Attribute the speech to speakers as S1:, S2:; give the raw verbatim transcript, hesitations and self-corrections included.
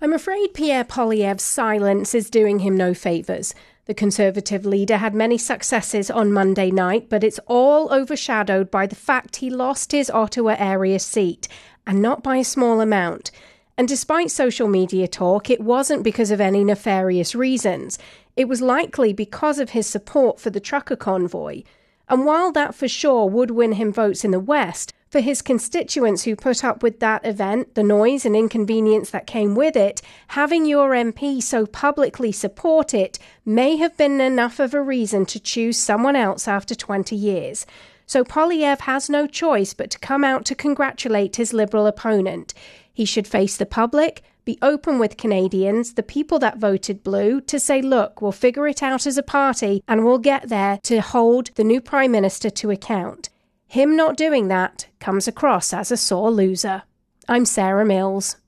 S1: I'm afraid Pierre Poilievre's silence is doing him no favours. The Conservative leader had many successes on Monday night, but it's all overshadowed by the fact he lost his Ottawa area seat, and not by a small amount. And despite social media talk, it wasn't because of any nefarious reasons. It was likely because of his support for the trucker convoy. And while that for sure would win him votes in the West, for his constituents who put up with that event, the noise and inconvenience that came with it, having your M P so publicly support it may have been enough of a reason to choose someone else after twenty years. So Poilievre has no choice but to come out to congratulate his Liberal opponent. He should face the public, be open with Canadians, the people that voted blue, to say, look, we'll figure it out as a party and we'll get there to hold the new Prime Minister to account. Him not doing that comes across as a sore loser. I'm Sarah Mills.